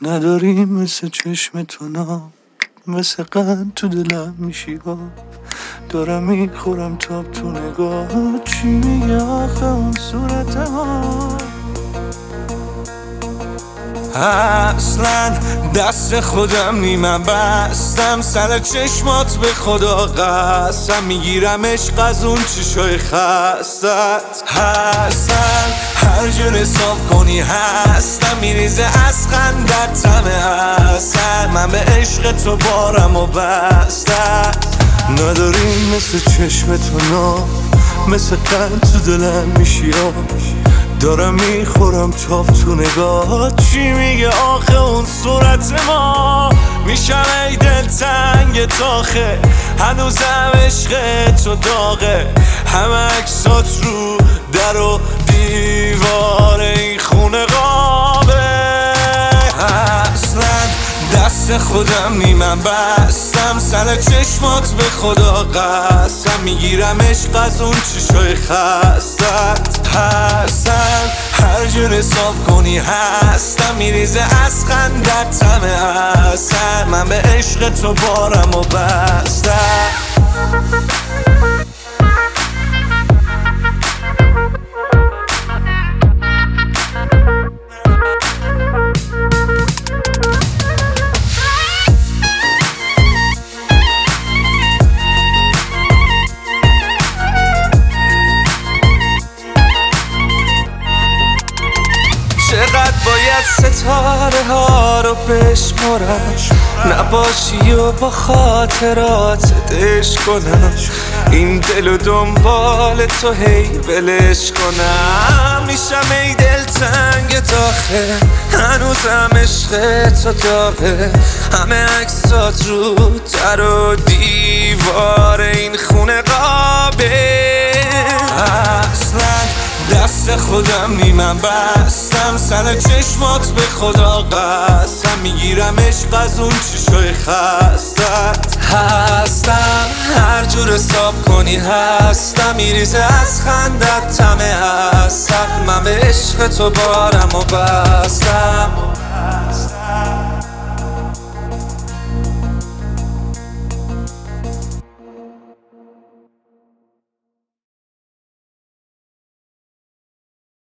نداری مثل چشم تو نام، مثل قند تو دلم میشی ها. دارم میخورم تاب تو نگاه، چی میگه آخه اون صورت ما؟ اصلا دست خودم نیمم بستم سر چشمات، به خدا قسم میگیرم عشق از اون چشای خستت. هستن هر جور حساب کنی هستم، میریزه از خندت طعم عسل. من به عشق تو بارم و بستت. نداری مثل چشم تو نام، مثل قند تو دلم میشی آب. دارم میخورم تاب تو نگاه، چی میگه آخه اون صورت ما؟ میشم ای دل تنگ تاخه، هنوزم عشق تو داغه. همه عکسات رو در و دیوار این خونه قابه. اصلا دست خودم نیمم بستم سر چشمات، به خدا قسم میگیرم عشق از اون چشای خستت. هستم هر جور حساب کنی هستم، میریزه از خندت طعم عسل. من به عشق تو بارم و بستم. چقدر باید ستاره ها رو بشمارم، نباشی و با خاطرات دش کنم. این دل و دنبال تو هی ولش کنم. میشم ای دل تنگ داخل، هنوزم عشق تو داغه. همه عکسات رو در و دیوار این خونه قابه. اصلا دست خودم نیمم بستم سر چشمات، به خدا قسم میگیرم عشق از اون چشای خستت. هستم هر جور حساب کنی هستم، میریزه از خندت طعم عسل. من به عشق تو بارم و بستم.